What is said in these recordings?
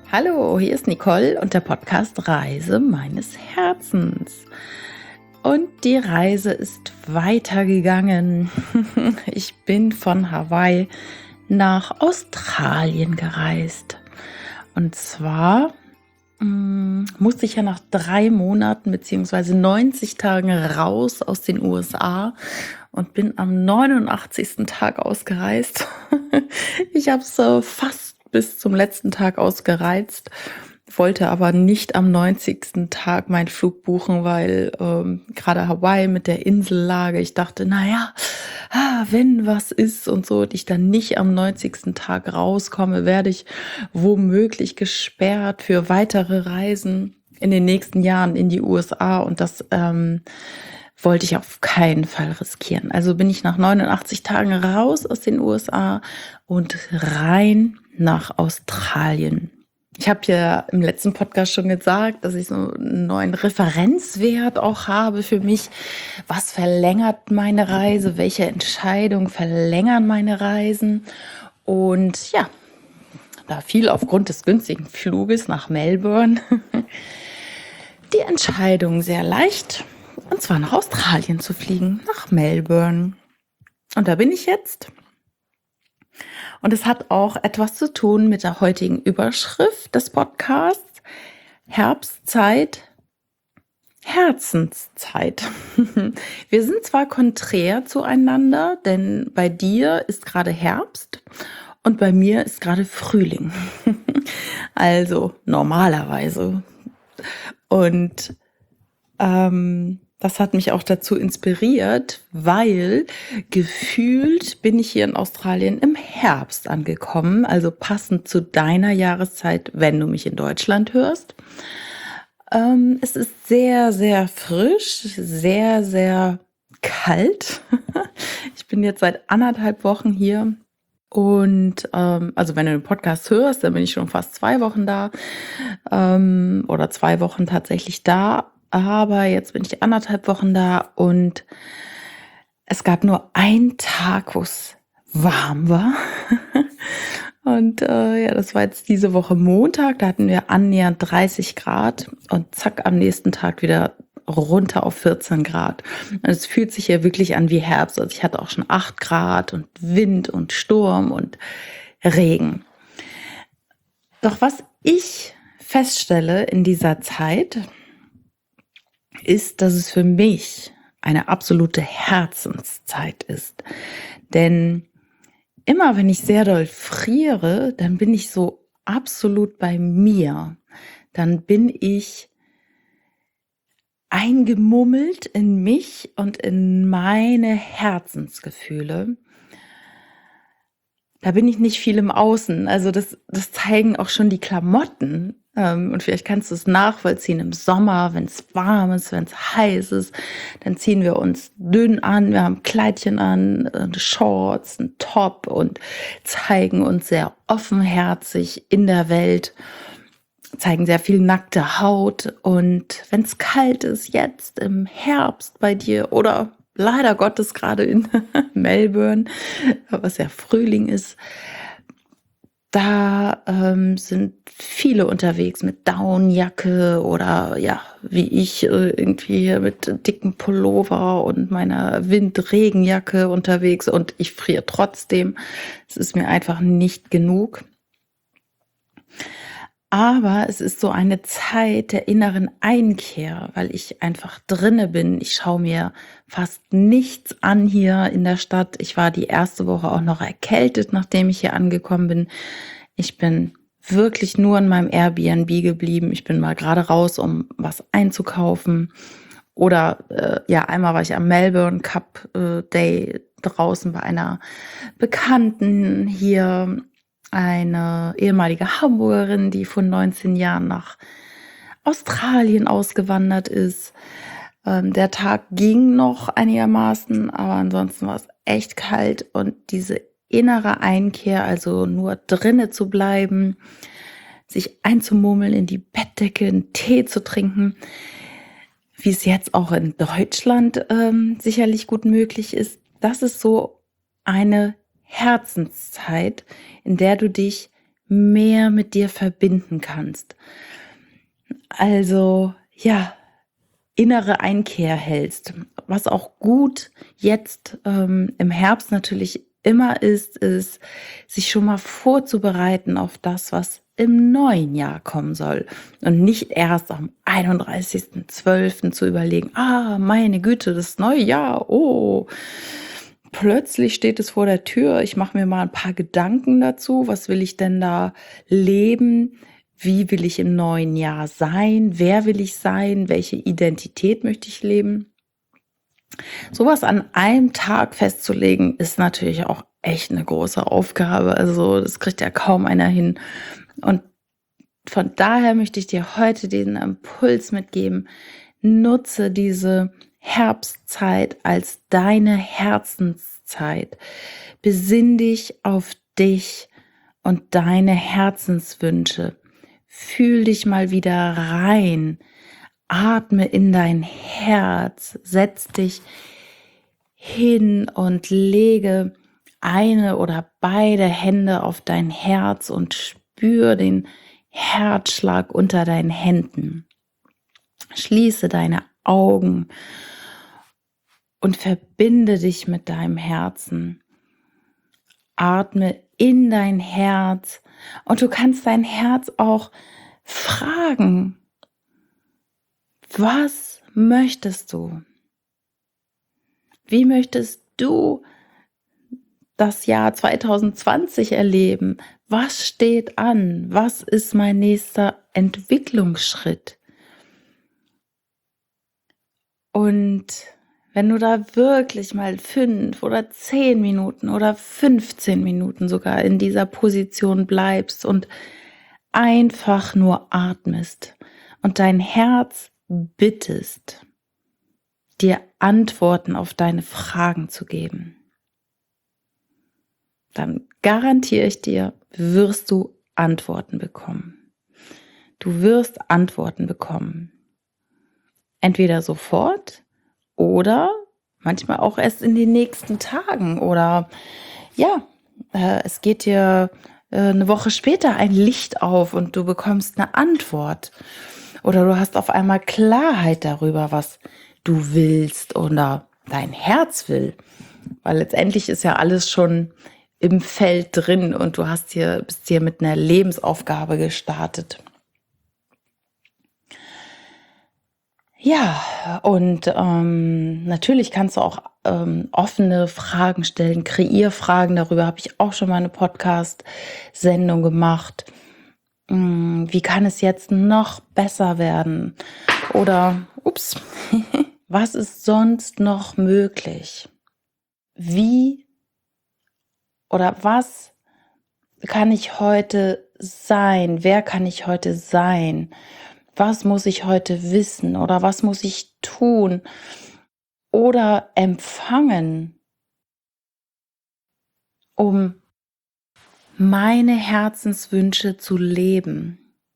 Hallo, hier ist Nicole und der Podcast Reise meines Herzens. Und die Reise ist weitergegangen. Ich bin von Hawaii nach Australien gereist. Und zwar musste ich ja nach 3 Monaten bzw. 90 Tagen raus aus den USA und bin am 89. Tag ausgereist. Ich habe es fast bis zum letzten Tag ausgereizt, wollte aber nicht am 90. Tag meinen Flug buchen, weil gerade Hawaii mit der Insellage, ich dachte, naja, wenn was ist und so, und ich dann nicht am 90. Tag rauskomme, werde ich womöglich gesperrt für weitere Reisen in den nächsten Jahren in die USA, und das wollte ich auf keinen Fall riskieren. Also bin ich nach 89 Tagen raus aus den USA und rein nach Australien. Ich habe ja im letzten Podcast schon gesagt, dass ich so einen neuen Referenzwert auch habe für mich. Was verlängert meine Reise? Welche Entscheidungen verlängern meine Reisen? Und ja, da fiel aufgrund des günstigen Fluges nach Melbourne die Entscheidung sehr leicht, und zwar nach Australien zu fliegen, nach Melbourne. Und da bin ich jetzt. Und es hat auch etwas zu tun mit der heutigen Überschrift des Podcasts: Herbstzeit, Herzenszeit. Wir sind zwar konträr zueinander, denn bei dir ist gerade Herbst und bei mir ist gerade Frühling. Also normalerweise. Und das hat mich auch dazu inspiriert, weil gefühlt bin ich hier in Australien im Herbst angekommen, also passend zu deiner Jahreszeit, wenn du mich in Deutschland hörst. Es ist sehr, sehr frisch, sehr, sehr kalt. Ich bin jetzt seit 1,5 Wochen hier. Und also wenn du den Podcast hörst, dann bin ich schon fast 2 Wochen da, oder 2 Wochen tatsächlich da. Aber jetzt bin ich 1,5 Wochen da und es gab nur einen Tag, wo es warm war. Und ja, das war jetzt diese Woche Montag, da hatten wir annähernd 30 Grad und zack, am nächsten Tag wieder runter auf 14 Grad. Und es fühlt sich ja wirklich an wie Herbst. Also ich hatte auch schon 8 Grad und Wind und Sturm und Regen. Doch was ich feststelle in dieser Zeit, ist, dass es für mich eine absolute Herzenszeit ist. Denn immer wenn ich sehr doll friere, dann bin ich so absolut bei mir. Dann bin ich eingemummelt in mich und in meine Herzensgefühle. Da bin ich nicht viel im Außen. Also das zeigen auch schon die Klamotten. Und vielleicht kannst du es nachvollziehen im Sommer, wenn es warm ist, wenn es heiß ist, dann ziehen wir uns dünn an, wir haben Kleidchen an, Shorts, einen Top und zeigen uns sehr offenherzig in der Welt, zeigen sehr viel nackte Haut. Und wenn es kalt ist, jetzt im Herbst bei dir oder leider Gottes gerade in Melbourne, was ja Frühling ist, da sind viele unterwegs mit Downjacke oder ja, wie ich irgendwie hier mit dicken Pullover und meiner Windregenjacke unterwegs, und ich friere trotzdem. Es ist mir einfach nicht genug. Aber es ist so eine Zeit der inneren Einkehr, weil ich einfach drinne bin. Ich schaue mir fast nichts an hier in der Stadt. Ich war die erste Woche auch noch erkältet, nachdem ich hier angekommen bin. Ich bin wirklich nur in meinem Airbnb geblieben. Ich bin mal gerade raus, um was einzukaufen. Oder ja, einmal war ich am Melbourne Cup Day draußen bei einer Bekannten hier, eine ehemalige Hamburgerin, die vor 19 Jahren nach Australien ausgewandert ist. Der Tag ging noch einigermaßen, aber ansonsten war es echt kalt, und diese innere Einkehr, also nur drinne zu bleiben, sich einzumummeln in die Bettdecke, einen Tee zu trinken, wie es jetzt auch in Deutschland sicherlich gut möglich ist, das ist so eine Herzenszeit, in der du dich mehr mit dir verbinden kannst. Also ja, innere Einkehr hältst. Was auch gut jetzt im Herbst natürlich immer ist, sich schon mal vorzubereiten auf das, was im neuen Jahr kommen soll. Und nicht erst am 31.12. zu überlegen, meine Güte, das neue Jahr, oh, plötzlich steht es vor der Tür. Ich mache mir mal ein paar Gedanken dazu. Was will ich denn da leben? Wie will ich im neuen Jahr sein? Wer will ich sein? Welche Identität möchte ich leben? Sowas an einem Tag festzulegen, ist natürlich auch echt eine große Aufgabe. Also das kriegt ja kaum einer hin. Und von daher möchte ich dir heute den Impuls mitgeben. Nutze diese Herbstzeit als deine Herzenszeit. Besinn dich auf dich und deine Herzenswünsche. Fühl dich mal wieder rein. Atme in dein Herz. Setz dich hin und lege eine oder beide Hände auf dein Herz und spür den Herzschlag unter deinen Händen. Schließe deine Augen und verbinde dich mit deinem Herzen. Atme in dein Herz und du kannst dein Herz auch fragen, was möchtest du? Wie möchtest du das Jahr 2020 erleben? Was steht an? Was ist mein nächster Entwicklungsschritt? Und wenn du da wirklich mal 5 oder 10 Minuten oder 15 Minuten sogar in dieser Position bleibst und einfach nur atmest und dein Herz bittest, dir Antworten auf deine Fragen zu geben, dann garantiere ich dir, wirst du Antworten bekommen. Du wirst Antworten bekommen. Entweder sofort oder manchmal auch erst in den nächsten Tagen. Oder ja, es geht dir eine Woche später ein Licht auf und du bekommst eine Antwort. Oder du hast auf einmal Klarheit darüber, was du willst oder dein Herz will. Weil letztendlich ist ja alles schon im Feld drin und du bist hier mit einer Lebensaufgabe gestartet. Ja, und natürlich kannst du auch offene Fragen stellen, Kreierfragen. Darüber habe ich auch schon mal eine Podcast-Sendung gemacht. Wie kann es jetzt noch besser werden? Oder, was ist sonst noch möglich? Wie oder was kann ich heute sein? Wer kann ich heute sein? Was muss ich heute wissen oder was muss ich tun oder empfangen, um meine Herzenswünsche zu leben?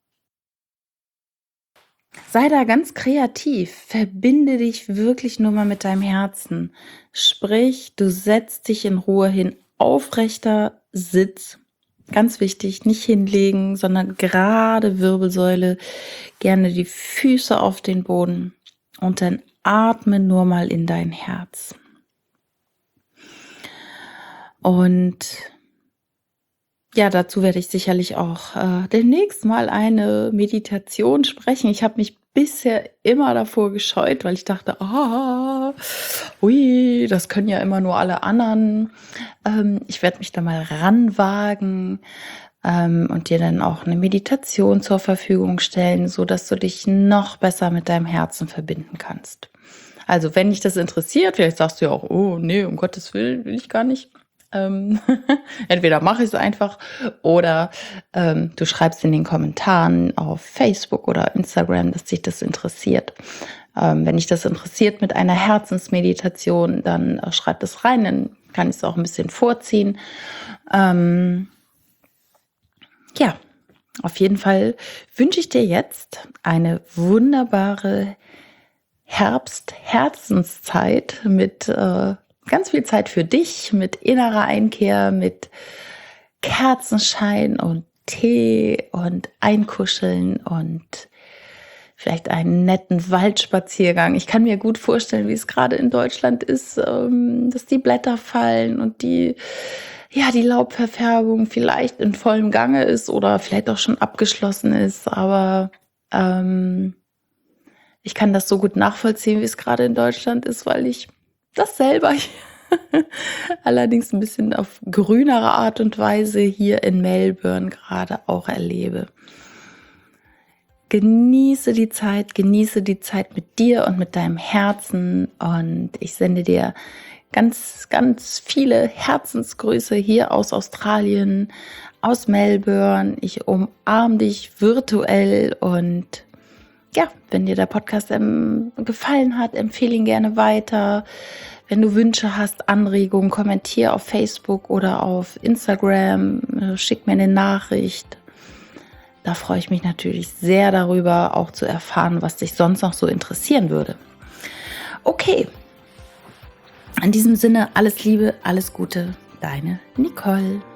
Sei da ganz kreativ, verbinde dich wirklich nur mal mit deinem Herzen. Sprich, du setzt dich in Ruhe hin, aufrechter Sitz. Ganz wichtig, nicht hinlegen, sondern gerade Wirbelsäule, gerne die Füße auf den Boden und dann atme nur mal in dein Herz. Und ja, dazu werde ich sicherlich auch demnächst mal eine Meditation sprechen. Ich habe mich bisher immer davor gescheut, weil ich dachte, das können ja immer nur alle anderen. Ich werde mich da mal ranwagen und dir dann auch eine Meditation zur Verfügung stellen, so dass du dich noch besser mit deinem Herzen verbinden kannst. Also wenn dich das interessiert, vielleicht sagst du ja auch, oh nee, um Gottes Willen will ich gar nicht. Entweder mache ich es einfach oder du schreibst in den Kommentaren auf Facebook oder Instagram, dass dich das interessiert. Wenn dich das interessiert mit einer Herzensmeditation, dann schreib das rein, dann kann ich es auch ein bisschen vorziehen. Ja, auf jeden Fall wünsche ich dir jetzt eine wunderbare Herbst-Herzenszeit mit ganz viel Zeit für dich, mit innerer Einkehr, mit Kerzenschein und Tee und einkuscheln und vielleicht einen netten Waldspaziergang. Ich kann mir gut vorstellen, wie es gerade in Deutschland ist, dass die Blätter fallen und die Laubverfärbung vielleicht in vollem Gange ist oder vielleicht auch schon abgeschlossen ist. Aber ich kann das so gut nachvollziehen, wie es gerade in Deutschland ist, weil ich das selber allerdings ein bisschen auf grünere Art und Weise hier in Melbourne gerade auch erlebe. Genieße die Zeit mit dir und mit deinem Herzen und ich sende dir ganz, ganz viele Herzensgrüße hier aus Australien, aus Melbourne. Ich umarme dich virtuell und ja, wenn dir der Podcast gefallen hat, empfehle ihn gerne weiter. Wenn du Wünsche hast, Anregungen, kommentiere auf Facebook oder auf Instagram, schick mir eine Nachricht. Da freue ich mich natürlich sehr darüber, auch zu erfahren, was dich sonst noch so interessieren würde. Okay, in diesem Sinne alles Liebe, alles Gute, deine Nicole.